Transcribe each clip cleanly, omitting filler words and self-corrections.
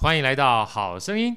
欢迎来到好声音。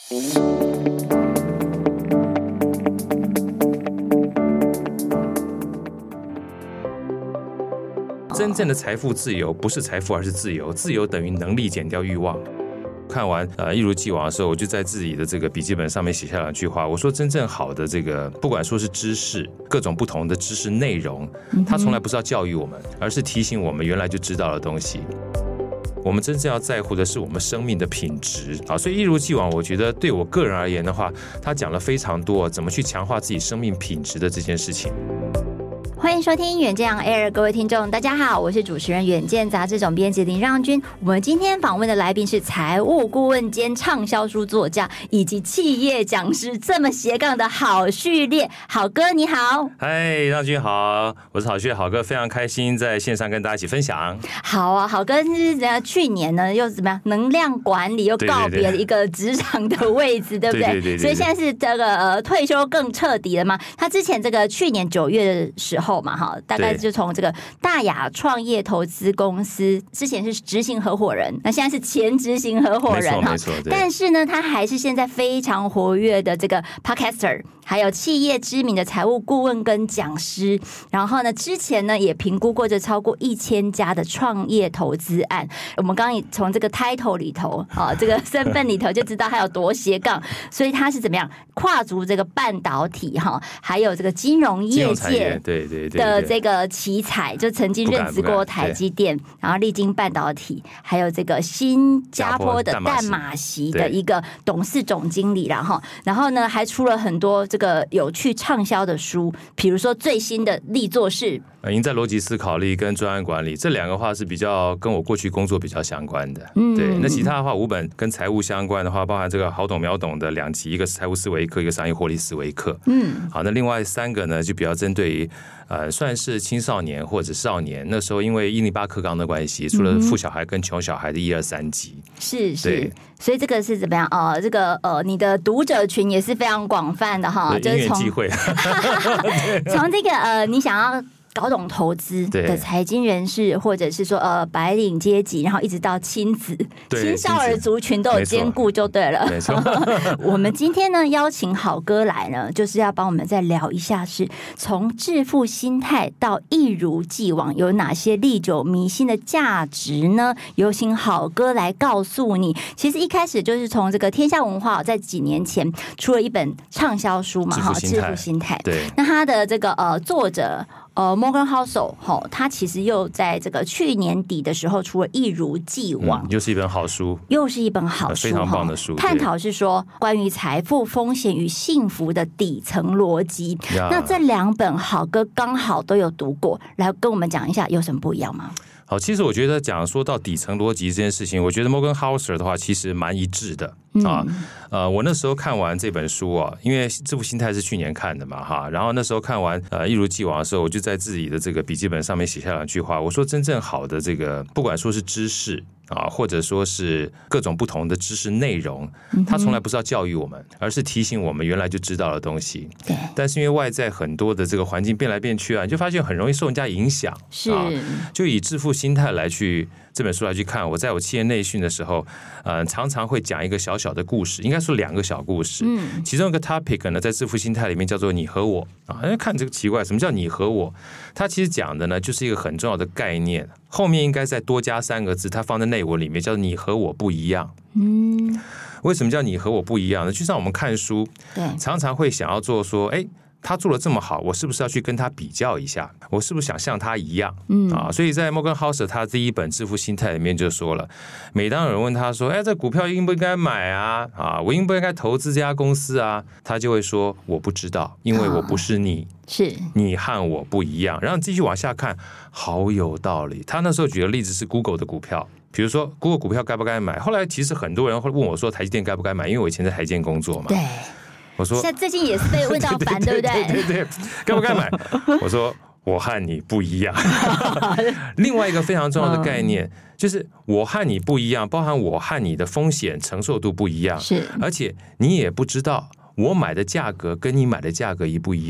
真正的财富自由不是财富，而是自由。自由等于能力减掉欲望。看完一如既往的时候，我就在自己的这个笔记本上面写下2句话。我说，真正好的这个，不管说是知识，各种不同的知识内容，它从来不是要教育我们，而是提醒我们原来就知道的东西。我们真正要在乎的是我们生命的品质啊，所以一如既往，我觉得对我个人而言的话，他讲了非常多怎么去强化自己生命品质的这件事情。 欢迎收听远见 Air， 各位听众大家好，我是主持人远见杂志总编辑林让均。我们今天访问的来宾是财务顾问兼畅销书作家以及企业讲师，这么斜杠的好序列。好哥你好。 嗨，让均好，我是好序列好哥，非常开心在线上跟大家一起分享。 好啊，好哥是去年呢又怎么样？能量管理又告别了一个职场的位置，对不对？对。所以现在是这个退休更彻底了嘛？他之前这个去年9月的时候嘛，哈，大概就从这个大雅创业投资公司，之前是执行合伙人，那现在是前执行合伙人哈。但是呢，他还是现在非常活跃的这个 podcaster， 还有企业知名的财务顾问跟讲师。然后呢，之前呢也评估过这超过1000家的创业投资案。我们刚刚从这个 title 里头啊，这个身份里头就知道他有多斜杠，所以他是怎么样跨足这个半导体哈，还有这个金融业界的这个奇才，就曾经任职过台积电，然后历经半导体，还有这个新加坡的淡马锡的一个董事总经理，然后呢还出了很多这个有趣畅销的书，比如说最新的力作是赢在逻辑思考力跟专案管理，这2个话是比较跟我过去工作比较相关的。对，那其他的话5本跟财务相关的话，包含这个好懂秒懂的2集，一个是财务思维课，一个商业获利思维课。好，那另外3个呢就比较针对于算是青少年或者少年，那时候因为108课纲的关系，除了富小孩跟穷小孩的1、2、3集。是， 所以这个是怎么样？这个你的读者群也是非常广泛的哈， 就是从机会从这个你想要搞懂投资的财经人士，或者是说白领阶级，然后一直到亲子、青少儿族群都有兼顾就对了。没错。我们今天呢邀请好哥来呢，就是要帮我们再聊一下，是从致富心态到一如既往有哪些历久弥新的价值呢？有请好哥来告诉你。其实一开始就是从这个天下文化在几年前出了一本畅销书嘛，致富心态。对。那他的这个作者Morgan Housel 他其实又在这个去年底的时候出了一如既往， 又是一本好书，非常棒的书， 探讨是说关于财富、风险与幸福的底层逻辑。那这2本好哥刚好都有读过，来跟我们讲一下有什么不一样吗？ 好，其实我觉得说到底层逻辑这件事情，我觉得 Morgan Housel 的话其实蛮一致的啊。我那时候看完这本书啊，因为致富心态是去年看的嘛哈，然后那时候看完一如既往的时候，我就在自己的这个笔记本上面写下2句话。我说，真正好的这个，不管说是知识或者说是各种不同的知识内容，它从来不是要教育我们，而是提醒我们原来就知道的东西。对。但是因为外在很多的这个环境变来变去啊，你就发现很容易受人家影响。是。就以致富心态来去这本书来去看，我在我企业内训的时候，常常会讲一个小小的故事，应该说2个小故事。其中一个 topic 呢，在致富心态里面叫做你和我啊。看这个奇怪，什么叫你和我？它其实讲的呢，就是一个很重要的概念，后面应该再多加3个字，它放在内文里面叫做你和我不一样。为什么叫你和我不一样呢？就像我们看书，常常会想要做说，他做的这么好，我是不是要去跟他比较一下？我是不是想像他一样？所以在 Morgan Housel 他第1本致富心态里面就说了，每当有人问他说，这股票应不应该买啊？我应不应该投资这家公司啊？他就会说，我不知道，因为我不是你。是你和我不一样。然后继续往下看，好有道理。他那时候举的例子是 Google 的股票，比如说 Google 股票该不该买？后来其实很多人会问我说，台积电该不该买？因为我以前在台积电工作嘛。对。我说，现在最近也是被问到烦，对不对？ 对，该不该买？我说，我和你不一样。另外一个非常重要的概念，就是我和你不一样，包含我和你的风险承受度不一样，是，而且你也不知道我买的价格跟你买的价格一不一样。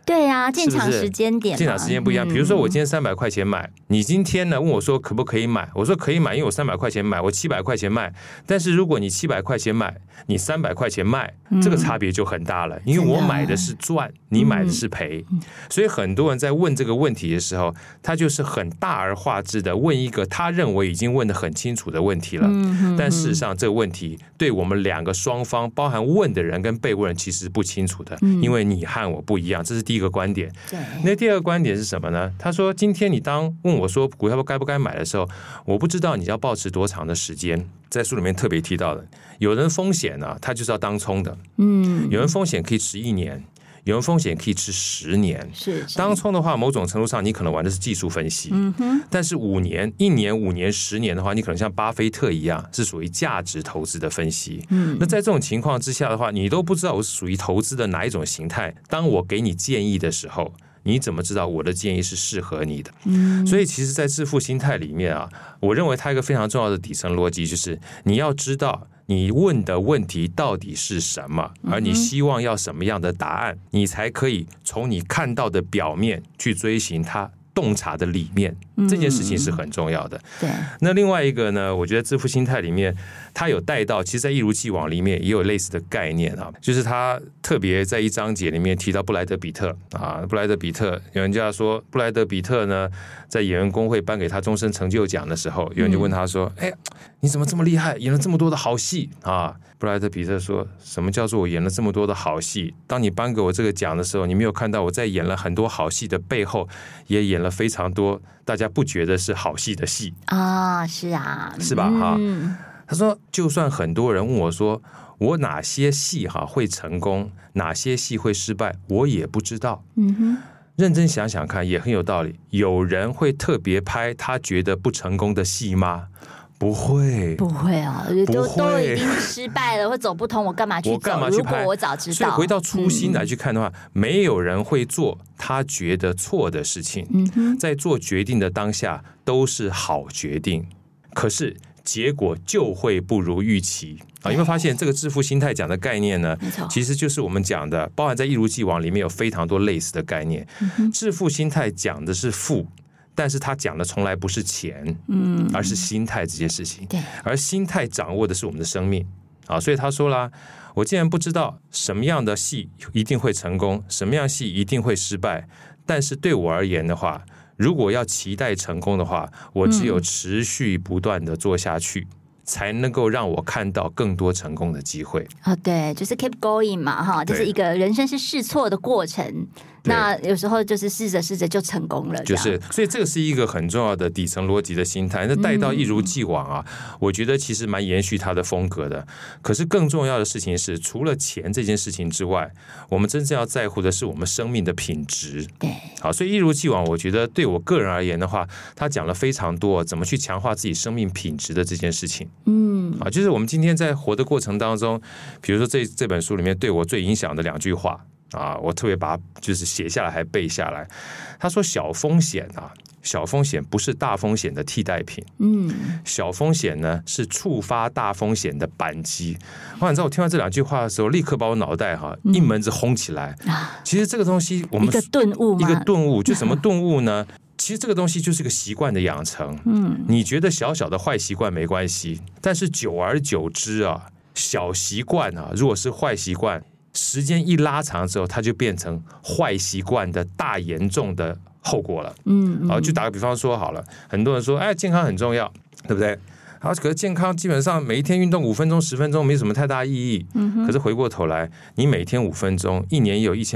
对啊，进场时间点， 进场时间不一样。比如说我今天300块钱买，你今天呢问我说可不可以买，我说可以买，因为我300块钱买，我700块钱卖。但是如果你700块钱买，你300块钱卖，这个差别就很大了，因为我买的是赚，你买的是赔。所以很多人在问这个问题的时候，他就是很大而化之的问一个他认为已经问得很清楚的问题了，但事实上这个问题对我们两个双方，包含问的人跟被问人其实不清楚的，因为你和我不一样，这是第一个观点。那第二个观点是什么呢？他说今天你当问我说股票该不该买的时候，我不知道你要抱持多长的时间。在书里面特别提到的，有人风险呢，他就是要当冲的，有人风险可以吃1年，有人风险可以吃10年。 是当冲的话，某种程度上你可能玩的是技术分析，但是1年、5年、10年的话，你可能像巴菲特一样，是属于价值投资的分析。那在这种情况之下的话，你都不知道我是属于投资的哪一种形态。当我给你建议的时候，你怎么知道我的建议是适合你的？所以其实在致富心态里面啊，我认为它一个非常重要的底层逻辑就是你要知道你问的问题到底是什么，而你希望要什么样的答案，你才可以从你看到的表面去追寻它洞察的里面，这件事情是很重要的。 对。 那另外一个呢，我觉得致富心态里面，他有带到，其实在一如既往里面也有类似的概念啊，就是他特别在一章节里面提到布莱德比特啊，布莱德比特，有人家说布莱德比特呢，在演员工会颁给他终身成就奖的时候，有人就问他说：“哎，你怎么这么厉害，演了这么多的好戏啊？”布莱德比特说：“什么叫做我演了这么多的好戏？当你颁给我这个奖的时候，你没有看到我在演了很多好戏的背后，也演了非常多大家不觉得是好戏的戏啊，是啊， 是吧？哈。”他说：“就算很多人问我说，我哪些戏会成功，哪些戏会失败，我也不知道。认真想想看，也很有道理。有人会特别拍他觉得不成功的戏吗？不会， 不会啊，都已经失败了，或走不通，我干嘛去走？如果我早知道。 所以回到初心来去看的话，没有人会做他觉得错的事情。在做决定的当下，都是好决定。可是结果就会不如预期啊！有没有发现这个致富心态讲的概念呢？其实就是我们讲的，包含在一如既往里面有非常多类似的概念。致富心态讲的是富，但是他讲的从来不是钱，而是心态这件事情。而心态掌握的是我们的生命啊！所以他说啦，我既然不知道什么样的戏一定会成功，什么样的戏一定会失败，但是对我而言的话，如果要期待成功的话，我只有持续不断的做下去，才能够让我看到更多成功的机会。 对，就是 keep going 嘛，哈，就是一个人生是试错的过程。那有时候就是试着试着就成功了， 就是所以这个是一个很重要的底层逻辑的心态。那带到一如既往啊，我觉得其实蛮延续他的风格的。可是更重要的事情是，除了钱这件事情之外，我们真正要在乎的是我们生命的品质。 对， 好，所以一如既往，我觉得对我个人而言的话，他讲了非常多怎么去强化自己生命品质的这件事情。就是我们今天在活的过程当中，比如说这本书里面对我最影响的2句话。我特别把它就是写下来还背下来。他说小风险不是大风险的替代品，小风险呢是触发大风险的扳机。你知道我听到这2句话的时候，立刻把我脑袋一门子轰起来。其实这个东西我们一个顿悟吗？ 一个顿悟，就什么顿悟呢？其实这个东西就是个习惯的养成。你觉得小小的坏习惯没关系，但是久而久之啊，小习惯如果是坏习惯，时间一拉长之后，它就变成坏习惯的大严重的后果了。就打个比方说好了，很多人说，健康很重要，对不对？可是健康基本上每一天运动5分钟、10分钟没什么太大意义。可是回过头来，你每天5分钟，一年也有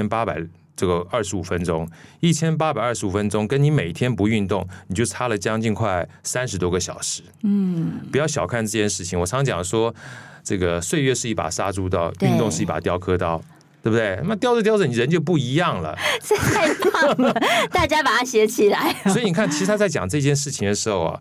1825分钟，1825分钟跟你每天不运动，你就差了将近快30多个小时。不要小看这件事情。我常讲说，这个岁月是一把杀猪刀，运动是一把雕刻刀，对不对？那雕着雕着，你人就不一样了。 这太棒了，大家把它写起来。 所以你看，其实他在讲这件事情的时候啊，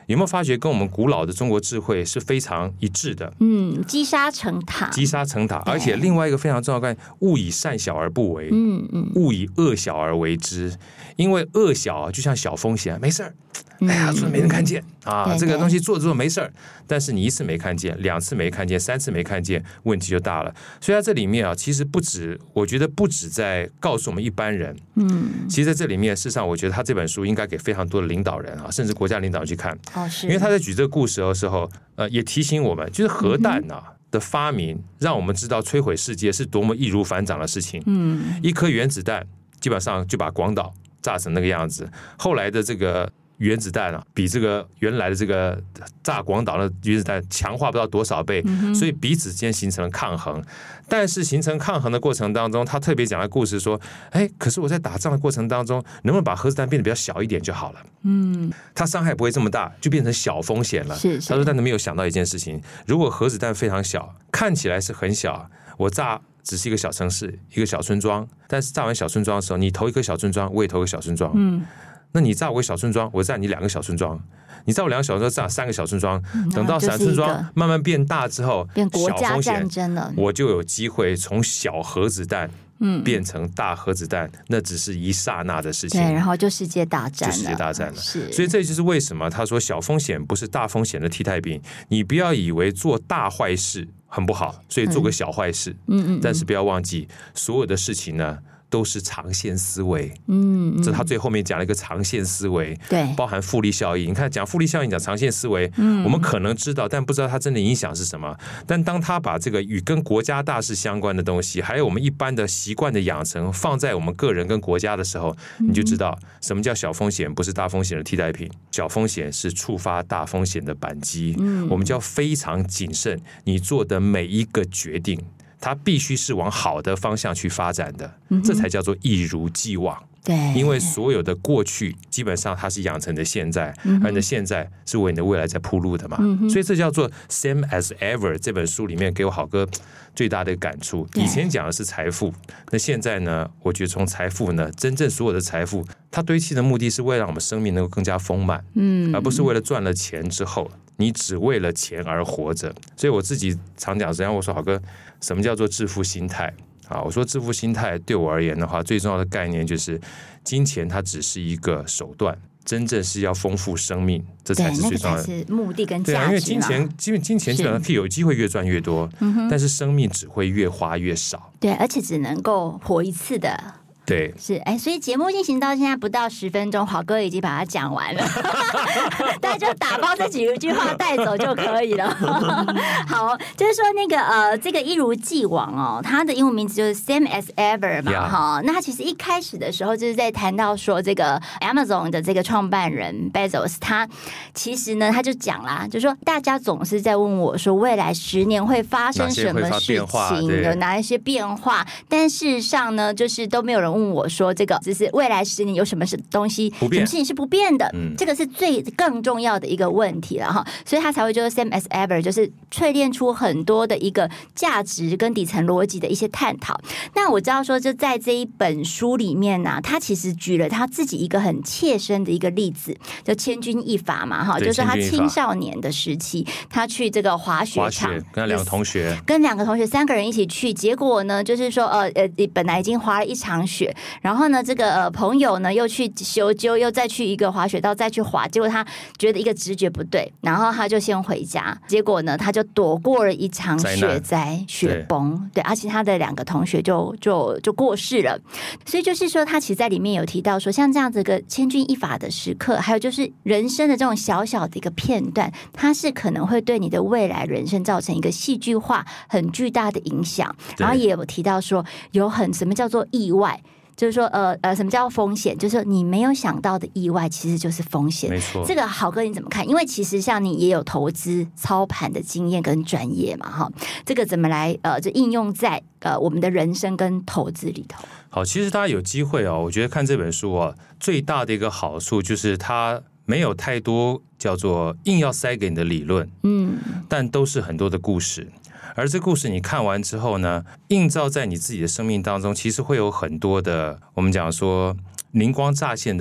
有没有发觉跟我们古老的中国智慧是非常一致的？ 积沙成塔， 积沙成塔。而且另外一个非常重要的概念，勿以善小而不为，勿以恶小而为之。因为恶小就像小风险，没事儿。哎呀，说没人看见啊，这个东西做着做着没事儿，但是你1次没看见，2次没看见，3次没看见，问题就大了。所以它这里面啊，其实我觉得不止在告诉我们一般人，其实在这里面，事实上我觉得他这本书应该给非常多的领导人啊，甚至国家领导人去看，因为他在举这个故事的时候，也提醒我们，就是核弹啊。的发明让我们知道摧毁世界是多么易如反掌的事情。一颗原子弹基本上就把广岛炸成那个样子。后来的这个原子弹啊，比这个原来的这个炸广岛的原子弹强化不知道多少倍，所以彼此间形成了抗衡。但是形成抗衡的过程当中，他特别讲的故事说，可是我在打仗的过程当中，能不能把核子弹变得比较小一点就好了？它伤害不会这么大，就变成小风险了。他说，但是没有想到一件事情，如果核子弹非常小，看起来是很小，我炸只是一个小城市，一个小村庄，但是炸完小村庄的时候，你投一个小村庄，我也投一个小村庄。那你炸我一个小村庄，我炸你2个小村庄，你炸我2个小村庄，炸3个小村庄，等到小村庄慢慢变大之后， 变国家战争了， 我就有机会从小核子弹变成大核子弹，那只是一刹那的事情。 对，然后就世界大战了。 所以这就是为什么他说小风险不是大风险的替代品。你不要以为做大坏事很不好，所以做个小坏事。但是不要忘记，所有的事情呢，都是长线思维。这他最后面讲了一个长线思维， 对， 包含复利效应。你看，讲复利效应，讲长线思维，我们可能知道，但不知道它真的影响是什么。但当他把这个与跟国家大事相关的东西，还有我们一般的习惯的养成，放在我们个人跟国家的时候，你就知道什么叫小风险不是大风险的替代品。小风险是触发大风险的扳机。我们就要非常谨慎，你做的每一个决定，它必须是往好的方向去发展的，这才叫做一如既往。 对， 因为所有的过去基本上它是养成的现在，而你的现在是为你的未来在铺路的嘛。所以这叫做 Same as Ever 这本书里面给我好哥最大的感触。以前讲的是财富，那现在呢，我觉得从财富呢，真正所有的财富，它堆砌的目的是为了让我们生命能够更加丰满，而不是为了赚了钱之后你只为了钱而活着。所以我自己常讲，然后我说好哥，什么叫做致富心态？我说致富心态对我而言的话，最重要的概念就是金钱它只是一个手段，真正是要丰富生命，这才是最重要的， 那个才是目的跟价值。 因为金钱基本上可以有机会越赚越多，但是生命只会越花越少。 对，而且只能够活一次的。 对， 是所以节目进行到现在不到10分钟，好哥已经把它讲完了，大家就打包这几句话带走就可以了。好，就是说那个这个一如既往哦，它的英文名字就是 Same as Ever 嘛，哈。那它其实一开始的时候就是在谈到说这个 Amazon 的这个创办人 Bezos， 他其实呢他就讲啦，就说大家总是在问我说未来10年会发生什么事情，有哪一些变化，但事实上呢，就是都没有人问我说这个只是未来10年有什么东西什么事情是不变的，这个是更重要的一个问题了哈，所以他才会就是 Same as Ever， 就是淬炼出很多的一个价值跟底层逻辑的一些探讨。那我知道说就在这一本书里面呢，他其实举了他自己一个很切身的一个例子，就千钧一发嘛哈，就是他青少年的时期，他去这个滑雪场， 跟2个同学 3个人一起去，结果呢就是说本来已经滑了一场雪，然后呢这个朋友呢又去修究，又再去一个滑雪道再去滑，结果他觉得一个直觉不对，然后他就先回家，结果呢他就躲过了一场雪灾雪崩，对，而且他的2个同学就过世了。所以就是说他其实在里面有提到说，像这样子一个千钧一发的时刻，还有就是人生的这种小小的一个片段，它是可能会对你的未来人生造成一个戏剧化很巨大的影响。然后也有提到说有什么叫做意外，就是说什么叫风险，就是说你没有想到的意外其实就是风险。 没错， 这个好哥你怎么看？因为其实像你也有投资操盘的经验跟专业嘛哈，这个怎么来就应用在我们的人生跟投资里头？ 好，其实大家有机会我觉得看这本书最大的一个好处就是它没有太多叫做硬要塞给你的理论，但都是很多的故事。而这故事你看完之后呢，映照在你自己的生命当中，其实会有很多的我们讲说灵光乍现的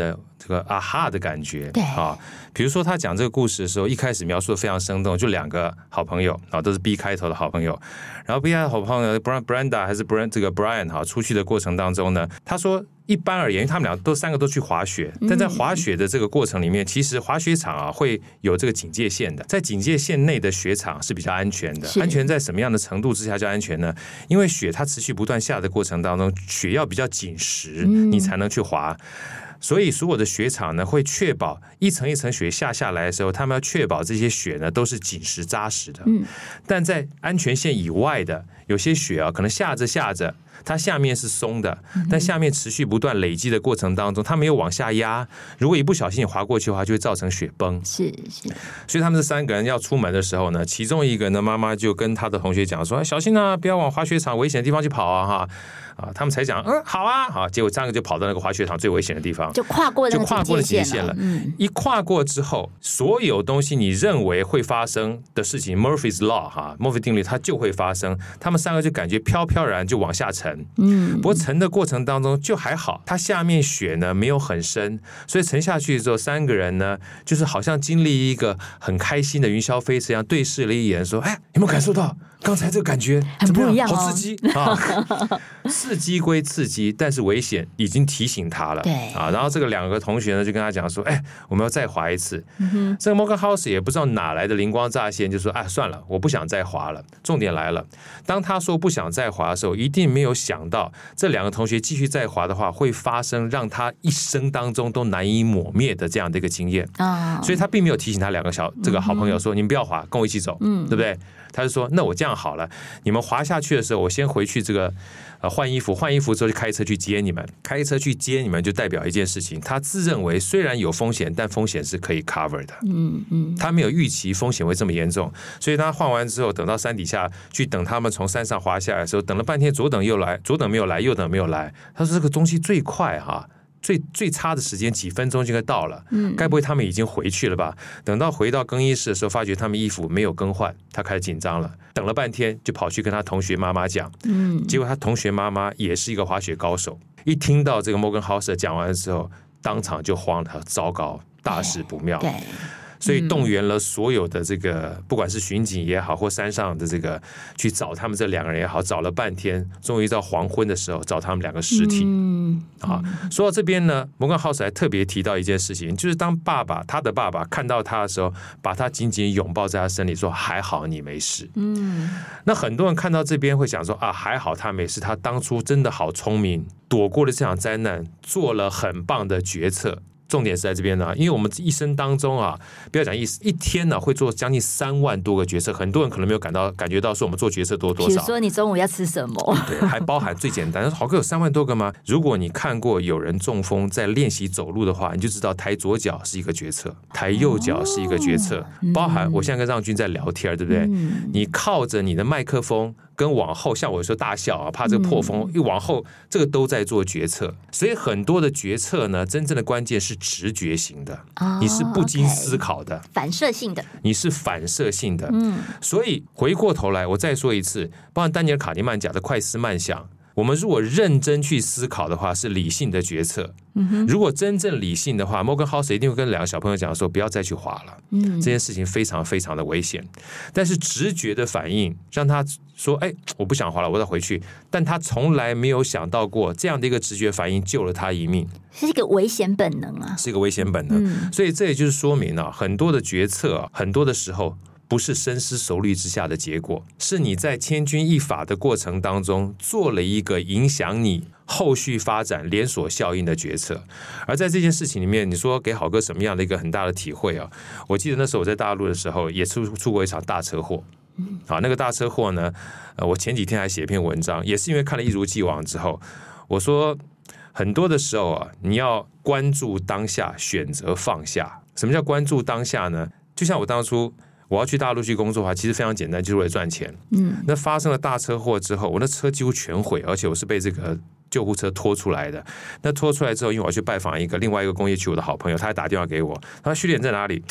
这个啊哈的感觉。 对啊，比如说他讲这个故事的时候，一开始描述的非常生动，就2个好朋友啊，都是 B 开头的好朋友。然后 B 开头的好朋友 Brenda 还是 这个 Brian 哈，出去的过程当中呢，他说一般而言，因为他们3个都去滑雪，但在滑雪的这个过程里面，其实滑雪场啊会有这个警戒线的，在警戒线内的雪场是比较安全的。安全在什么样的程度之下叫安全呢？因为雪它持续不断下的过程当中，雪要比较紧实，你才能去滑。所以所有的雪场呢，会确保一层一层雪下来的时候，他们要确保这些雪呢都是紧实扎实的。但在安全线以外的有些雪啊，可能下着，它下面是松的，但下面持续不断累积的过程当中，它没有往下压，如果一不小心滑过去的话，就会造成雪崩。 是。 所以他们这3个人要出门的时候呢，其中一个呢，妈妈就跟他的同学讲说：“小心啊，不要往滑雪场危险的地方去跑啊！”哈。啊，他们才讲，好啊，好，结果3个就跑到那个滑雪场最危险的地方， 就跨过了警戒线了。 一跨过之后，所有东西你认为会发生的事情 ，Murphy's Law 哈，墨菲定律它就会发生。他们3个就感觉飘飘然就往下沉，不过沉的过程当中就还好，它下面雪呢没有很深，所以沉下去之后，3个人呢就是好像经历一个很开心的云霄飞车一样，对视了一眼，说：“哎，有没有感受到？”刚才这个感觉很不一样， 好刺激啊！刺激归刺激，但是危险已经提醒他了。 对啊，然后这个2个同学呢就跟他讲说：“哎，我们要再滑一次。”这个 Morgan House 也不知道哪来的灵光乍现，就说：“哎，算了，我不想再滑了。”重点来了，当他说不想再滑的时候，一定没有想到这2个同学继续再滑的话，会发生让他一生当中都难以抹灭的这样的一个经验啊！所以他并没有提醒他2个这个好朋友说：“你们不要滑，跟我一起走。”对不对？他就说：“那我这样好了，你们滑下去的时候，我先回去这个换衣服之后就开车去接你们。开车去接你们就代表一件事情，他自认为虽然有风险，但风险是可以 cover 的。他没有预期风险会这么严重，所以他换完之后，等到山底下去等他们从山上滑下来的时候，等了半天，左等没有来，右等没有来。他说这个东西最快哈。”最差的时间几分钟就该到了，该不会他们已经回去了吧？等到回到更衣室的时候，发觉他们衣服没有更换，他开始紧张了。等了半天，就跑去跟他同学妈妈讲，结果他同学妈妈也是一个滑雪高手，一听到这个 Morgan House 讲完之后，当场就慌了，糟糕，大事不妙。对。所以动员了所有的这个，不管是巡警也好，或山上的这个去找他们这2个人也好，找了半天，终于到黄昏的时候找他们2个尸体。说到这边呢，摩根豪斯还特别提到一件事情，就是当他的爸爸看到他的时候，把他紧紧拥抱在他身里，说：“还好你没事。”那很多人看到这边会想说：“啊，还好他没事，他当初真的好聪明，躲过了这场灾难，做了很棒的决策。”重点是在这边呢，因为我们一生当中啊，不要讲一天呢，会做将近3万多个决策，很多人可能没有感觉到说我们做决策多少。 比如说你中午要吃什么？ 对，还包含最简单，豪哥有3万多个吗？如果你看过有人中风在练习走路的话，你就知道抬左脚是一个决策，抬右脚是一个决策，包含我现在跟让君在聊天，对不对？你靠着你的麦克风。跟往后，像我说大笑啊，怕这个破风，一往后，这个都在做决策。所以很多的决策呢，真正的关键是直觉型的，你是不经思考的， 反射性的， 你是反射性的。所以回过头来，我再说一次，包含丹尼尔·卡尼曼讲的快思慢想。我们如果认真去思考的话，是理性的决策。如果真正理性的话，摩根豪斯一定会跟2个小朋友讲说，不要再去滑了。这件事情非常非常的危险。但是直觉的反应让他说：“哎，我不想滑了，我再回去。”但他从来没有想到过，这样的一个直觉反应救了他一命， 是一个危险本能啊， 是一个危险本能。所以这也就是说明了很多的决策，很多的时候。不是深思熟虑之下的结果，是你在千钧一发的过程当中做了一个影响你后续发展连锁效应的决策。而在这件事情里面，你说给好哥什么样的一个很大的体会啊？我记得那时候我在大陆的时候也出过一场大车祸。那个大车祸呢，我前几天还写一篇文章，也是因为看了一如既往之后，我说很多的时候啊，你要关注当下，选择放下。什么叫关注当下呢？就像我当初我要去大陆去工作的话，其实非常简单，就是为了赚钱。那发生了大车祸之后，我那车几乎全毁，而且我是被这个救护车拖出来的。那拖出来之后，因为我要去拜访另外一个工业区我的好朋友，他还打电话给我，他说：“徐脸在哪里？”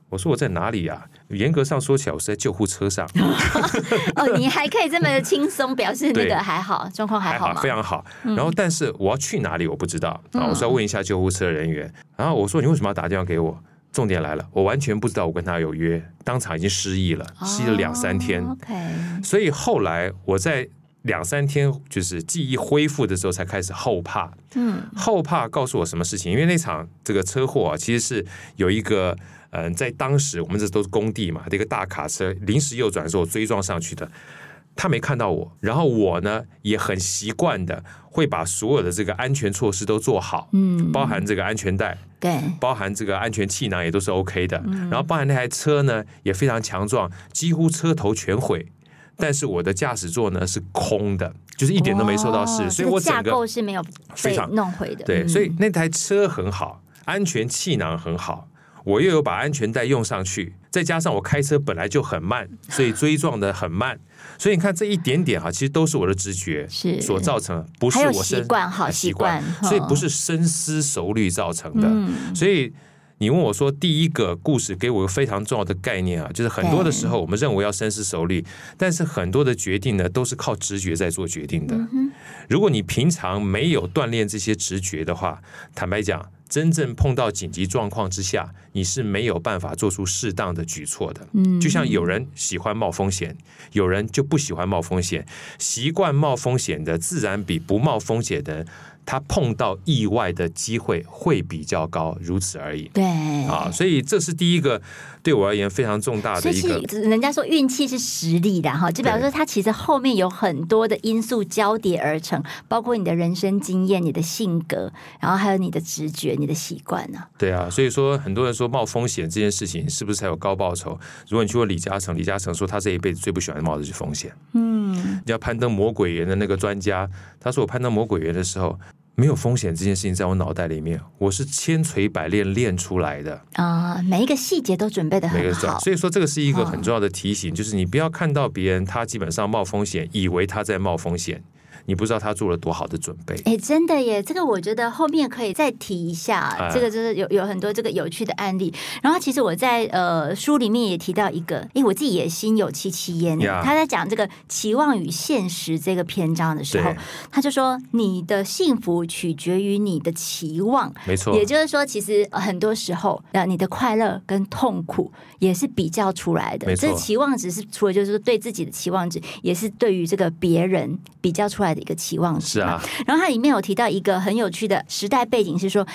我说我在哪里啊？严格上说起来，我是在救护车上。 哦，你还可以这么轻松，表示那个还好，状况还好吗？ 非常好。然后，但是我要去哪里我不知道啊，我说要问一下救护车人员。然后我说你为什么要打电话给我？重点来了，我完全不知道我跟他有约，当场已经失忆了，失忆了2-3天。所以后来我在2-3天就是记忆恢复的时候，才开始后怕。后怕告诉我什么事情？因为那场这个车祸啊，其实是有一个在当时我们这都是工地嘛，这个大卡车临时右转的时候我追撞上去的。他没看到我，然后我呢也很习惯的会把所有的这个安全措施都做好，包含这个安全带， 对， 包含这个安全气囊也都是 OK 的，然后包含那台车呢也非常强壮，几乎车头全毁，但是我的驾驶座呢是空的，就是一点都没受到事，所以我整个架构是没有被弄毁的， 对，所以那台车很好，安全气囊很好。我又有把安全带用上去，再加上我开车本来就很慢，所以追撞的很慢，所以你看这一点点其实都是我的直觉所造成的，不是我好习惯， 所以不是深思熟虑造成的。所以你问我说，第一个故事给我一个非常重要的概念就是很多的时候我们认为要深思熟虑，但是很多的决定呢都是靠直觉在做决定的。如果你平常没有锻炼这些直觉的话，坦白讲，真正碰到紧急状况之下，你是没有办法做出适当的举措的。就像有人喜欢冒风险，有人就不喜欢冒风险。习惯冒风险的，自然比不冒风险的人，他碰到意外的机会会比较高，如此而已。 对所以这是第一个对我而言非常重大的一个。 人家说运气是实力的就表示说它其实后面有很多的因素交叠而成，包括你的人生经验、你的性格，然后还有你的直觉、你的习惯对啊，所以说很多人说冒风险这件事情是不是才有高报酬？如果你去问李嘉诚，李嘉诚说他这一辈子最不喜欢冒的是风险。叫攀登魔鬼园的那个专家，他说我攀登魔鬼园的时候，没有风险这件事情在我脑袋里面，我是千锤百炼练出来的每一个细节都准备得很好。 所以说这个是一个很重要的提醒，就是你不要看到别人他基本上冒风险，以为他在冒风险，你不知道他做了多好的准备。 真的耶，这个我觉得后面可以再提一下，这个就是有很多这个有趣的案例。然后其实我在书里面也提到一个，我自己也心有戚戚焉。他在讲这个期望与现实这个篇章的时候，他就说你的幸福取决于你的期望， 没错。 也就是说，其实很多时候你的快乐跟痛苦也是比较出来的。这期望值是除了就是说对自己的期望值，也是对于这个别人比较出来的一个期望值嘛。然后它里面有提到一个很有趣的时代背景，是说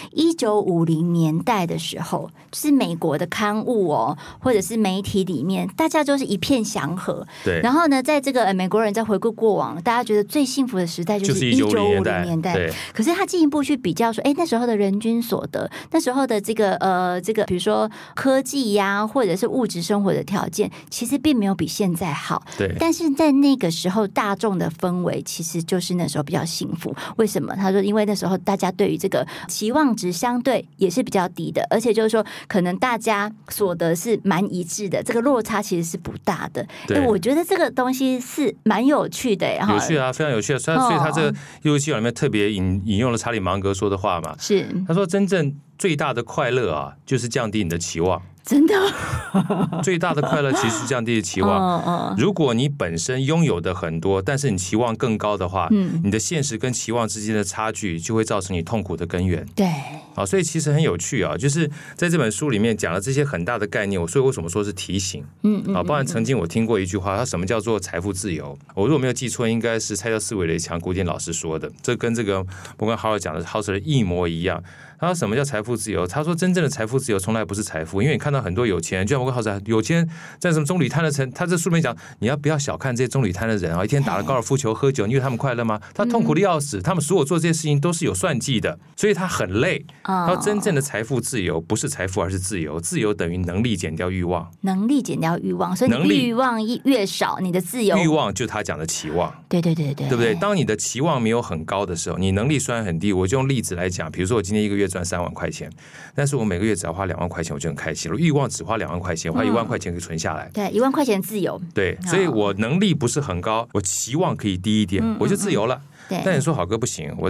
1950年代的时候，就是美国的刊物或者是媒体里面，大家就是一片祥和。 对。 然后呢，在这个美国人在回顾过往，大家觉得最幸福的时代就是1950年代。 对。 可是他进一步去比较说，那时候的人均所得，那时候的这个比如说科技呀，或者是物质生活的条件，其实并没有比现在好。 对。 但是在那个时候，大众的氛围其实就是那时候比较幸福。为什么？他说，因为那时候大家对于这个期望值相对也是比较低的，而且就是说，可能大家所得是蛮一致的，这个落差其实是不大的。我觉得这个东西是蛮有趣的， 有趣啊，非常有趣。所以他这个阅读计划里面特别引用了查理芒格说的话嘛， 是他说真正最大的快乐就是降低你的期望。 真的最大的快乐其实是降低期望。如果你本身拥有的很多，但是你期望更高的话，你的现实跟期望之间的差距就会造成你痛苦的根源。 对， 所以其实很有趣就是在这本书里面讲了这些很大的概念。所以为什么说是提醒？包含曾经我听过一句话，他什么叫做财富自由？我如果没有记错，应该是蔡教思维雷强古典老师说的，这跟这个摩根豪尔讲的豪尔一模一样。他说什么叫财富自由？他说真正的财富自由从来不是财富，因为你看到很多有钱人，就像摩根豪尔有钱在什么棕榈滩的城，他这书里面讲，你要不要小看这些棕榈滩的人一天打了高尔夫球喝酒，你以为他们快乐吗？他痛苦的要死，他们所有做这些事情都是有算计的，所以他很累。他说真正的财富自由不是财富，而是自由。自由等于能力减掉欲望， 能力减掉欲望，所以你欲望越少，你的自由。 欲望就是他讲的期望。 对，对不对？当你的期望没有很高的时候，你能力虽然很低，我就用例子来讲，比如说我今天一个月赚3万块钱，但是我每个月只要花2万块钱，我就很开心了。欲望只花2万块钱，花1万块钱可以存下来。 对，1万块钱自由。 对，所以我能力不是很高，我期望可以低一点，我就自由了。但你说好哥不行，我这个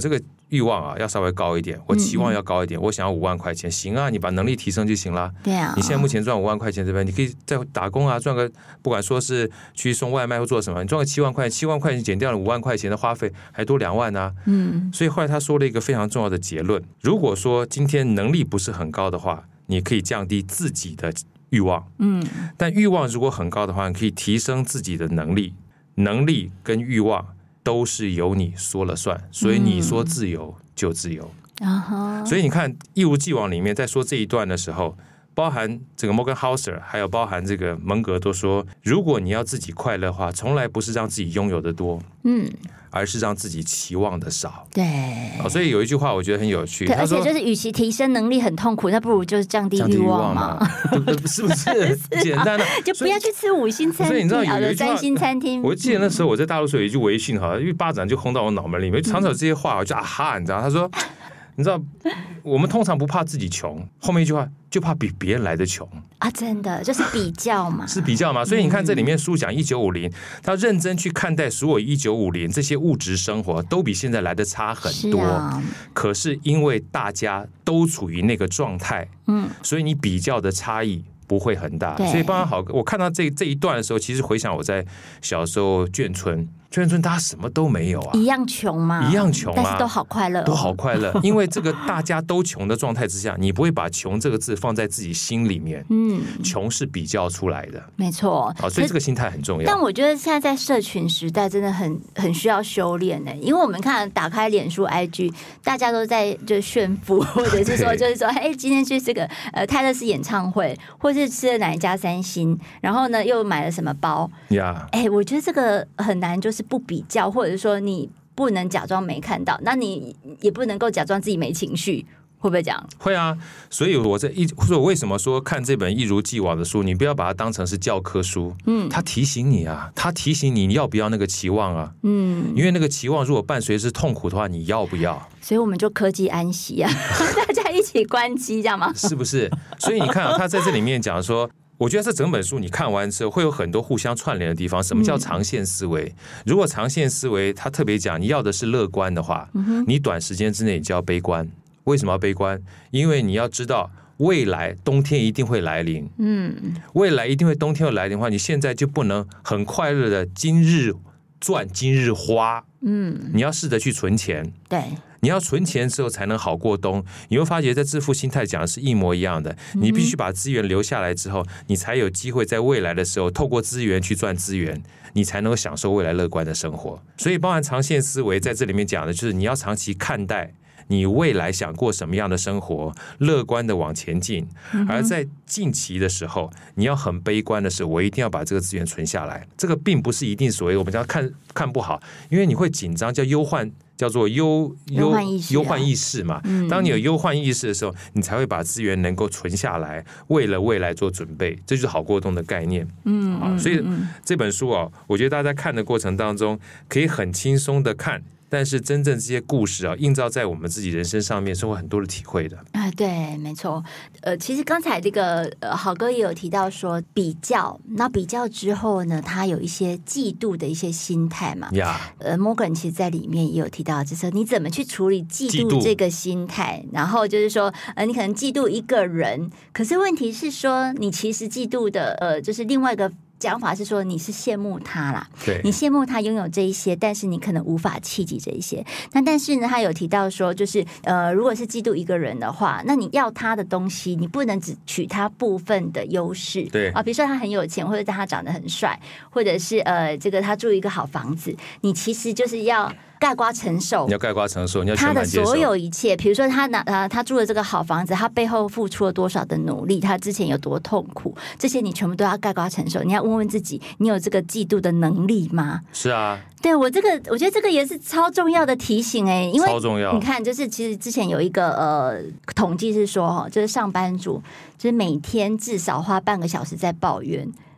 欲望啊要稍微高一点，我期望要高一点，我想要5万块钱，行啊，你把能力提升就行了。 对啊， 你现在目前赚5万块钱这边，你可以再打工啊，赚个不管说是去送外卖或做什么，你赚个7万块钱，7万块钱减掉了5万块钱的花费，还多2万啊。所以后来他说了一个非常重要的结论：如果说今天能力不是很高的话，你可以降低自己的欲望，但欲望如果很高的话，你可以提升自己的能力。能力跟欲望都是由你说了算，所以你说自由就自由。所以你看，一如既往里面在说这一段的时候，包含这个 Morgan Housel 还有包含这个蒙格都说，如果你要自己快乐的话，从来不是让自己拥有的多，而是让自己期望的少。 对， 所以有一句话我觉得很有趣， 而且就是与其提升能力很痛苦，那不如就是降低欲望嘛， 是不是简单的？ 就不要去吃5星餐厅，所以你知道有3星餐厅。 我记得那时候我在大陆时候有一句微信，哈，一巴掌就轰到我脑门里面，常常这些话我就啊哈，你知道？他说。你知道，我们通常不怕自己穷，后面一句话就怕比别人来的穷啊！真的就是比较嘛， 是比较嘛。所以你看，这里面书讲1950，他认真去看待所有1950这些物质生活，都比现在来的差很多。可是因为大家都处于那个状态，所以你比较的差异不会很大。所以，包括好，我看到这一段的时候，其实回想我在小时候眷村大家什么都没有啊， 一样穷吗？ 一样穷啊， 但是都好快乐， 都好快乐。因为这个大家都穷的状态之下，你不会把穷这个字放在自己心里面。穷是比较出来的， 没错。 所以这个心态很重要。 但我觉得现在在社群时代，真的很需要修炼呢。因为我们看打开脸书、IG， 大家都在就炫富，或者是说就是说，哎，今天去这个泰勒斯演唱会，或是吃了哪一家3星，然后呢又买了什么包呀？我觉得这个很难，就是不比较，或者说你不能假装没看到，那你也不能够假装自己没情绪，会不会这样？ 会啊，所以我为什么说看这本一如既往的书，你不要把它当成是教科书，他提醒你啊，他提醒你要不要那个期望啊，因为那个期望如果伴随是痛苦的话，你要不要？ 所以我们就科技安息啊，大家一起关机，这样吗？ 是不是？所以你看他在这里面讲说。我觉得这整本书你看完之后会有很多互相串联的地方。什么叫长线思维？如果长线思维他特别讲你要的是乐观的话，你短时间之内你就要悲观。为什么要悲观？因为你要知道未来冬天一定会来临，未来一定会冬天会来临的话，你现在就不能很快乐的今日赚今日花，你要试着去存钱。 对。 你要存钱之后才能好过冬，你会发觉在致富心态讲的是一模一样的。你必须把资源留下来之后，你才有机会在未来的时候透过资源去赚资源，你才能够享受未来乐观的生活。所以包含长线思维在这里面讲的就是你要长期看待你未来想过什么样的生活，乐观的往前进。而在近期的时候，你要很悲观的是我一定要把这个资源存下来。这个并不是一定所谓我们讲看不好，因为你会紧张，叫做忧患意识嘛。当你有忧患意识的时候，你才会把资源能够存下来，为了未来做准备，这就是好过冬的概念。所以这本书我觉得大家在看的过程当中可以很轻松的看，但是真正这些故事映照在我们自己人生上面是会很多的体会的对，没错。其实刚才这个好哥也有提到说比较，那比较之后呢，他有一些嫉妒的一些心态嘛。Morgan 其实在里面也有提到，就是你怎么去处理嫉妒这个心态。然后就是说，你可能嫉妒一个人，可是问题是说，你其实嫉妒的就是另外一个。讲法是说你是羡慕他啦，你羡慕他拥有这一些，但是你可能无法企及这一些。但是呢，他有提到说，就是如果是嫉妒一个人的话，那你要他的东西，你不能只取他部分的优势。 对比如说他很有钱，或者他长得很帅，或者是这个他住一个好房子，你其实就是要概括承受， 你要概括承受，你要全盘接受他的所有一切。比如说他住了这个好房子，他背后付出了多少的努力，他之前有多痛苦，这些你全部都要概括承受。你要问问自己，你有这个嫉妒的能力吗？ 是啊， 对我觉得这个也是超重要的提醒因为超重要。 你看，就是其实之前有一个统计是说就是上班族就是每天至少花半个小时在抱怨。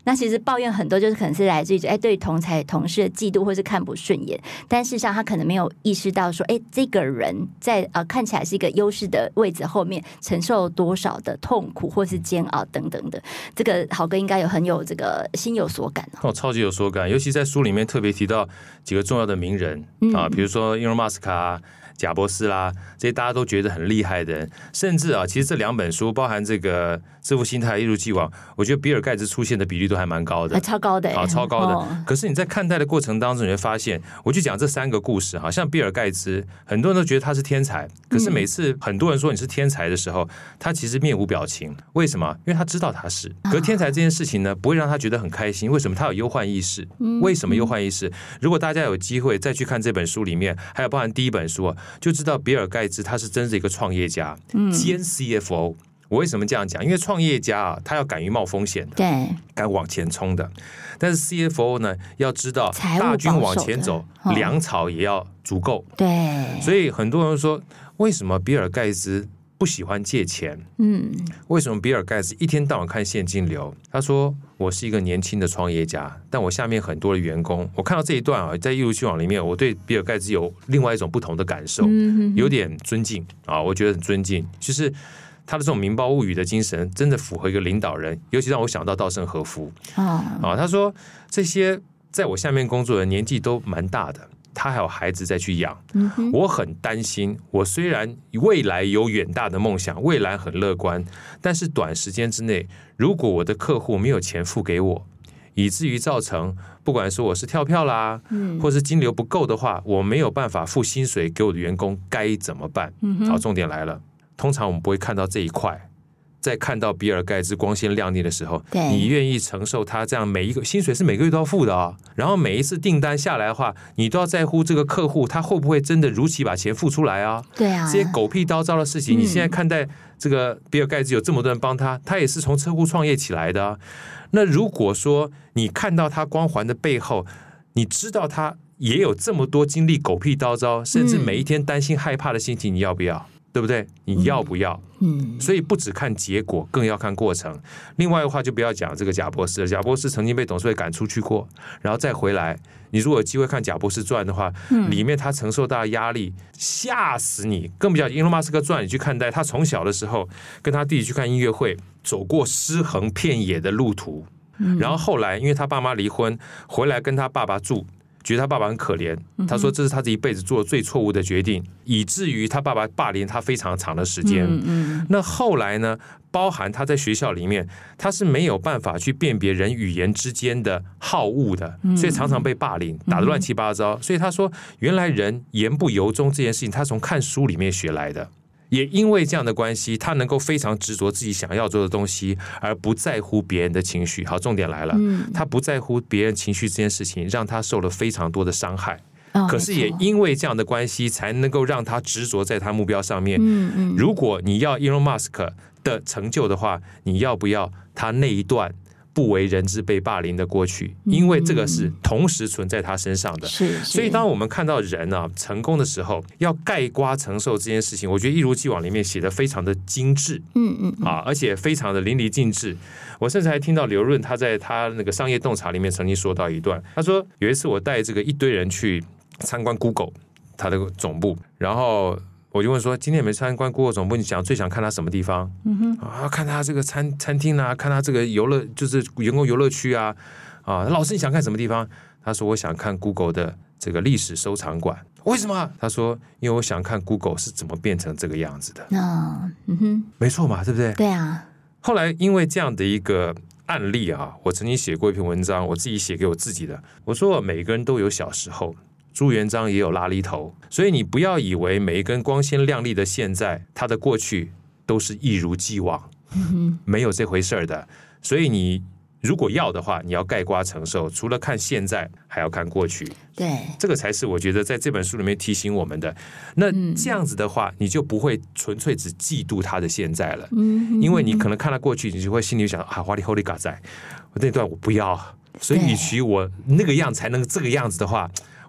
那其实抱怨很多，就是可能是来自于对同才同事的嫉妒或是看不顺眼，但事实上他可能没有意识到说，这个人在看起来是一个优势的位置后面承受多少的痛苦或是煎熬等等的。这个豪哥应该很有这个心有所感超级有所感，尤其在书里面特别提到几个重要的名人比如说 Elon Musk 啊、贾伯斯啦，这些大家都觉得很厉害的人，甚至其实这2本书包含这个致富心态一如既往，我觉得比尔盖茨出现的比率都还蛮高的， 超高的超高的。可是你在看待的过程当中，你会发现，我就讲这3个故事，像比尔盖茨，很多人都觉得他是天才，可是每次很多人说你是天才的时候，他其实面无表情。为什么？因为他知道他是。可是天才这件事情呢，不会让他觉得很开心。为什么？他有忧患意识。为什么忧患意识？如果大家有机会再去看这本书里面，还有包含第1本书就知道比尔盖茨他是真是一个创业家，兼 CFO。我为什么这样讲？因为创业家他要敢于冒风险的， 对， 敢往前冲的。但是 CFO 呢，要知道大军往前走，粮草也要足够。 对， 所以很多人说，为什么比尔盖茨不喜欢借钱？为什么比尔盖茨一天到晚看现金流？他说：“我是一个年轻的创业家，但我下面很多的员工。”我看到这一段在一如既往里面，我对比尔盖茨有另外一种不同的感受，有点尊敬我觉得很尊敬，就是他的这种民胞物语的精神，真的符合一个领导人，尤其让我想到稻盛和夫他说这些在我下面工作的人年纪都蛮大的。他还有孩子再去养，我很担心。我虽然未来有远大的梦想，未来很乐观，但是短时间之内，如果我的客户没有钱付给我，以至于造成不管说我是跳票啦，或是金流不够的话，我没有办法付薪水给我的员工，该怎么办？好，重点来了，通常我们不会看到这一块。在看到比尔盖茨光鲜亮丽的时候，你愿意承受他这样每一个薪水是每个月都要付的然后每一次订单下来的话，你都要在乎这个客户他会不会真的如期把钱付出来对啊， 这些狗屁叨叨的事情，你现在看待这个比尔盖茨有这么多人帮他，他也是从车库创业起来的那如果说你看到他光环的背后，你知道他也有这么多经历狗屁叨叨，甚至每一天担心害怕的心情，你要不要？对不对？你要不要？所以不只看结果，更要看过程。另外的话，就不要讲这个贾伯斯了。贾伯斯曾经被董事会赶出去过，然后再回来。你如果有机会看贾伯斯传的话，里面他承受到的压力吓死你。更不要伊隆马斯克传，你去看待他从小的时候跟他弟弟去看音乐会，走过尸横遍野的路途。然后后来因为他爸妈离婚，回来跟他爸爸住。觉得他爸爸很可怜，他说这是他这一辈子做的最错误的决定，以至于他爸爸霸凌他非常长的时间。那后来呢，包含他在学校里面，他是没有办法去辨别人语言之间的好恶的，所以常常被霸凌，打得乱七八糟。所以他说，原来人言不由衷这件事情，他从看书里面学来的。也因为这样的关系，他能够非常执着自己想要做的东西，而不在乎别人的情绪。好，重点来了，他不在乎别人情绪这件事情，让他受了非常多的伤害。可是也因为这样的关系，才能够让他执着在他目标上面。如果你要 Elon Musk 的成就的话，你要不要他那一段不为人知被霸凌的过去？因为这个是同时存在他身上的。所以当我们看到人成功的时候，要概括承受这件事情，我觉得一如既往里面写得非常的精致，而且非常的淋漓尽致。我甚至还听到刘润他在他那个商业洞察里面曾经说到一段，他说有一次我带这个一堆人去参观 Google 他的总部，然后我就问说，今天你们参观 Google 总部，你最想看他什么地方？看他这个餐厅啊，看他这个游乐，就是员工游乐区啊。老师你想看什么地方？他说我想看 Google 的这个历史收藏馆。为什么？他说因为我想看 Google 是怎么变成这个样子的。没错嘛，对不对？ 对啊。 后来因为这样的一个案例我曾经写过一篇文章，我自己写给我自己的。我说每个人都有小时候。朱元璋也有拉力头，所以你不要以为每一根光鲜亮丽的现在，他的过去都是一如既往，没有这回事的。所以你如果要的话，你要概括承受，除了看现在，还要看过去。 对， 这个才是我觉得在这本书里面提醒我们的。那这样子的话，你就不会纯粹只嫉妒他的现在了，因为你可能看他过去，你就会心里想花里胡里嘎在，我那段我不要，所以与其我那个样才能这个样子的话。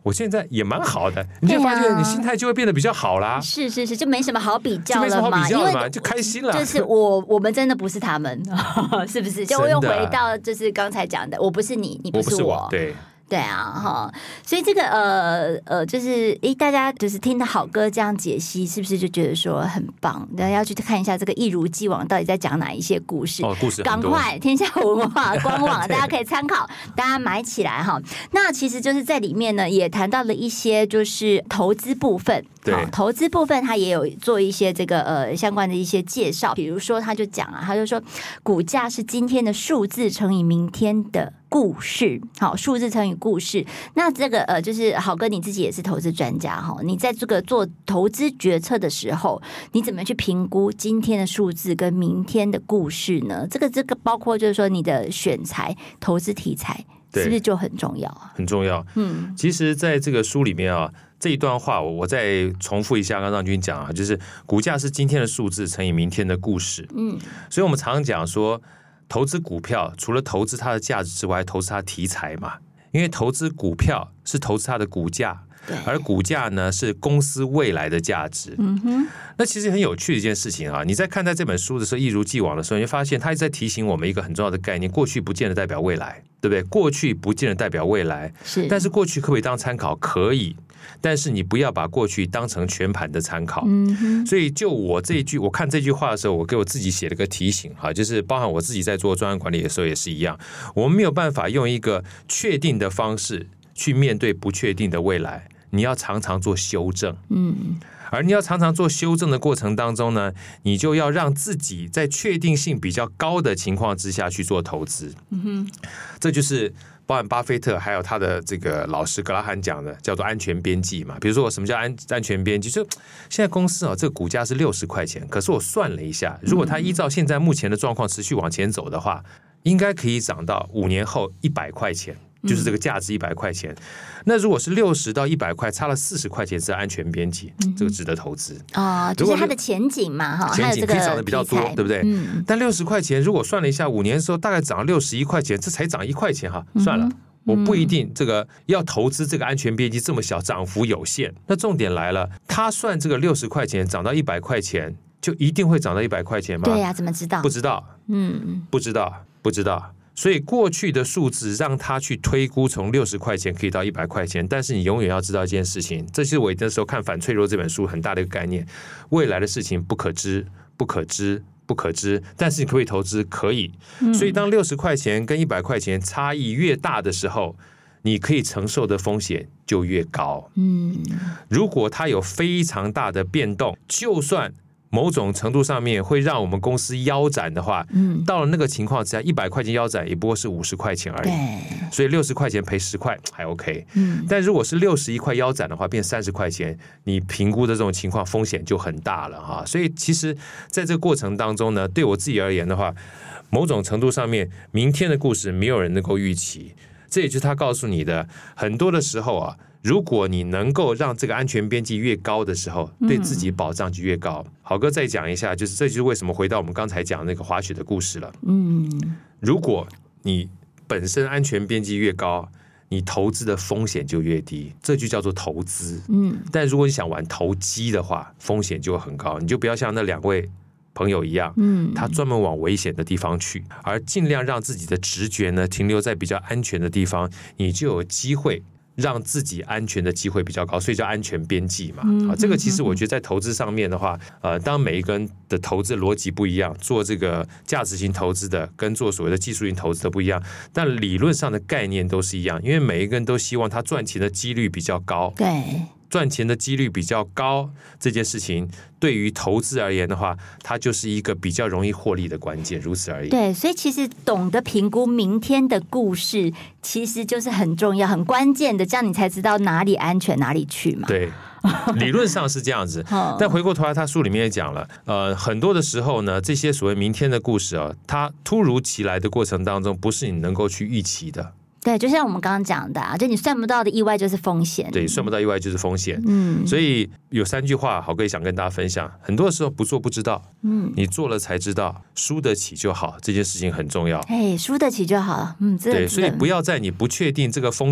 我现在也蛮好的，你就发现你心态就会变得比较好啦。 是，就没什么好比较了嘛，因为就开心了。 就是我们真的不是他们，是不是？就又回到就是刚才讲的，我不是你，你不是我，对啊，哈，所以这个就是大家就是听到好哥这样解析，是不是就觉得说很棒？大家要去看一下这个一如既往到底在讲哪一些故事？ 故事赶快天下文化官网，大家可以参考，大家买起来哈。那其实就是在里面呢，也谈到了一些就是投资部分。 对， 投资部分他也有做一些这个相关的一些介绍，比如说他就讲他就说股价是今天的数字乘以明天的故事，好，数字乘以故事。那这个就是好哥你自己也是投资专家哈，你在这个做投资决策的时候，你怎么去评估今天的数字跟明天的故事呢？这个包括就是说你的选材、投资题材是不是就很重要啊？ 很重要。其实在这个书里面啊，这一段话我再重复一下，刚刚让君讲啊，就是股价是今天的数字乘以明天的故事。所以我们常常讲说，投资股票除了投资它的价值之外，投资它的题材嘛。因为投资股票是投资它的股价，而股价呢是公司未来的价值。那其实很有趣的一件事情啊！你在看待这本书的时候，一如既往的时候，你就发现他一直在提醒我们一个很重要的概念：过去不见得代表未来，对不对？过去不见得代表未来，但是过去可不可以当参考？可以。但是你不要把过去当成全盘的参考。所以就我看这句话的时候，我给我自己写了个提醒哈，就是包含我自己在做专案管理的时候也是一样，我们没有办法用一个确定的方式去面对不确定的未来，你要常常做修正。而你要常常做修正的过程当中呢，你就要让自己在确定性比较高的情况之下去做投资。这就是包含巴菲特还有他的这个老师格拉汉讲的，叫做安全边际嘛。比如说什么叫安全边际？就现在公司这个股价是60块钱，可是我算了一下，如果它依照现在目前的状况持续往前走的话，应该可以涨到5年后100块钱。就是这个价值100块钱，那如果是60到100块，差了40块钱是安全边际，这个值得投资就是它的前景嘛，哈， 前景可以涨得比较多，对不对？但60块钱，如果算了一下，5年的时候大概涨61块钱，这才涨1块钱哈，算了。我不一定这个要投资这个安全边际这么小，涨幅有限。那重点来了，他算这个60块钱涨到100块钱，就一定会涨到100块钱吗？ 对呀，怎么知道？ 不知道，不知道。所以过去的数字让他去推估从60块钱可以到100块钱，但是你永远要知道一件事情，这是我那时候看《反脆弱》这本书很大的一个概念，未来的事情不可知，但是你可不可以投资？可以。所以当60块钱跟100块钱差异越大的时候，你可以承受的风险就越高。如果它有非常大的变动，就算某种程度上面会让我们公司腰斩的话，到了那个情况之下，100块钱腰斩也不过是50块钱而已，所以60块钱赔10块还 OK。但如果是61块腰斩的话，变30块钱，你评估的这种情况风险就很大了哈。所以其实在这个过程当中呢，对我自己而言的话，某种程度上面，明天的故事没有人能够预期，这也就是他告诉你的，很多的时候啊。如果你能够让这个安全边际越高的时候，对自己保障就越高。好哥再讲一下，这就是为什么回到我们刚才讲那个滑雪的故事了。如果你本身安全边际越高，你投资的风险就越低，这就叫做投资。但如果你想玩投机的话，风险就很高，你就不要像那2位朋友一样，他专门往危险的地方去，而尽量让自己的直觉呢停留在比较安全的地方，你就有机会让自己安全的机会比较高，所以叫安全边际嘛。这个其实我觉得在投资上面的话，当每一个人的投资逻辑不一样，做这个价值型投资的跟做所谓的技术型投资的不一样，但理论上的概念都是一样，因为每一个人都希望他赚钱的几率比较高。 对。 赚钱的几率比较高，这件事情对于投资而言的话，它就是一个比较容易获利的关键，如此而已。 对，所以其实懂得评估明天的故事，其实就是很重要、很关键的，这样你才知道哪里安全，哪里去嘛。 对。理论上是这样子，但回过头来，他书里面也讲了，很多的时候呢，这些所谓明天的故事啊，它突如其来的过程当中，不是你能够去预期的。 对，就像我们刚刚讲的就你算不到的意外就是风险。 对，算不到意外就是风险。所以有3句话，好哥也想跟大家分享。很多时候不做不知道，你做了才知道，输得起就好，这件事情很重要。 输得起就好。 对，所以不要在你不确定这个风险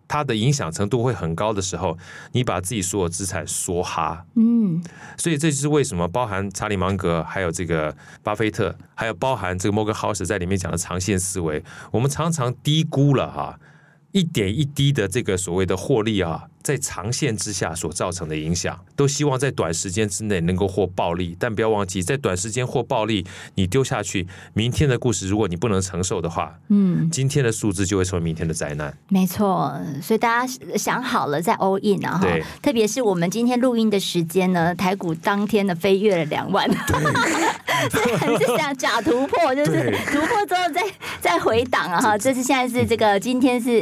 它的影响程度会很高的时候，你把自己所有资产梭哈。所以这就是为什么包含查理芒格，还有这个巴菲特，还有包含这个 Morgan Housel 在里面讲的长线思维，我们常常低估了一点一滴的这个所谓的获利在长线之下所造成的影响，都希望在短时间之内能够获暴利，但不要忘记，在短时间获暴利，你丢下去，明天的故事如果你不能承受的话，今天的数字就会成为明天的灾难。 没错，所以大家想好了再 all in 啊！ 对， 特别是我们今天录音的时间呢，台股当天的飞跃了2万，是想假突破，就是突破之后再回档啊！这是现在是这个今天是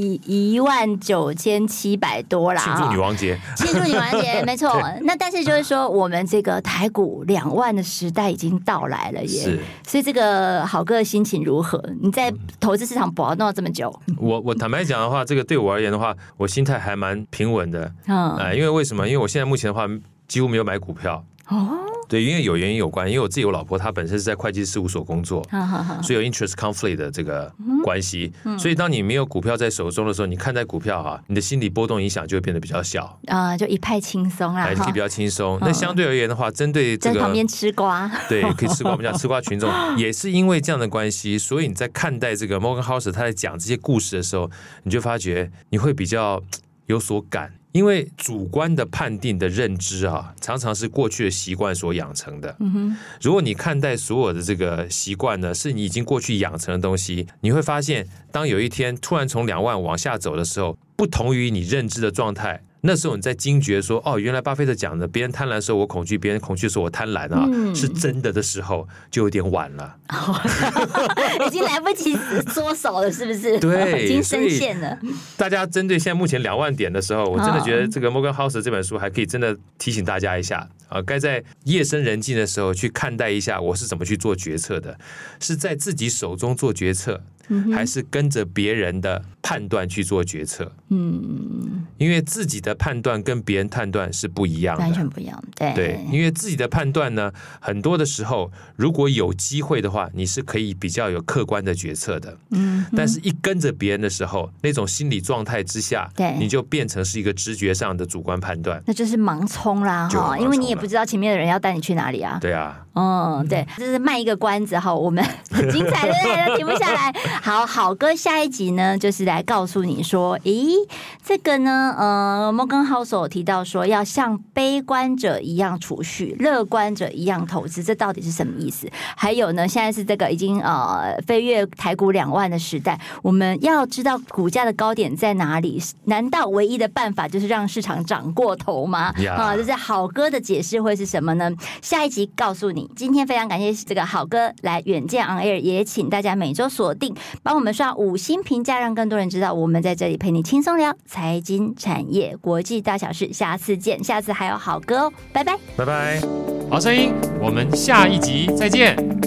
19700多啦， 庆祝女王节， 庆祝女王节，没错。那但是就是说，我们这个台股2万的时代已经到来了耶。所以这个好哥的心情如何？你在投资市场搏弄了这么久， 我坦白讲的话，这个对我而言的话，我心态还蛮平稳的。因为为什么？因为我现在目前的话，几乎没有买股票。对，因为有原因有关，因为我自己有老婆，她本身是在会计事务所工作，所以有 interest conflict 的这个关系，所以当你没有股票在手中的时候，你看待股票你的心理波动影响就会变得比较小就一派轻松啦， 可以比较轻松。那相对而言的话，针对这个在旁边吃瓜， 对，可以吃瓜，我们讲吃瓜群众，也是因为这样的关系，所以你在看待这个 Morgan Housel 他在讲这些故事的时候，你就发觉你会比较有所感。因为主观的判定的认知常常是过去的习惯所养成的。如果你看待所有的这个习惯呢，是你已经过去养成的东西，你会发现，当有一天突然从2万往下走的时候，不同于你认知的状态。那时候你在惊觉说，原来巴菲特讲的别人贪婪的时候我恐惧，别人恐惧的时候我贪婪是真的时候，就有点晚了。 已经来不及缩手了，是不是？ 对， 已经深陷了。 大家针对现在目前2万点的时候，我真的觉得这个 Morgan Housel 这本书还可以真的提醒大家一下该在夜深人静的时候去看待一下我是怎么去做决策的，是在自己手中做决策，还是跟着别人的判断去做决策？因为自己的判断跟别人判断是不一样的， 完全不一样。 对，因为自己的判断呢，很多的时候，如果有机会的话，你是可以比较有客观的决策的。但是一跟着别人的时候，那种心理状态之下，你就变成是一个直觉上的主观判断， 那就是盲冲啦因为你也不知道前面的人要带你去哪里啊。 对啊。 对，这是卖一个关子我们很精彩的停不下来。好哥下一集呢，就是来告诉你说，这个呢Morgan Housel 提到说要像悲观者一样储蓄，乐观者一样投资，这到底是什么意思？还有呢，现在是这个已经飞跃台股2万的时代，我们要知道股价的高点在哪里？难道唯一的办法就是让市场涨过头吗？就是好哥的解释会是什么呢？下一集告诉你。今天非常感谢这个好哥来远见 On Air， 也请大家每周锁定，帮我们刷5星评价，让更多人知道我们在这里陪你轻松聊财经、产业、国际大小事。下次见，下次还有好哥拜拜， 拜拜， 好声音，我们下一集再见。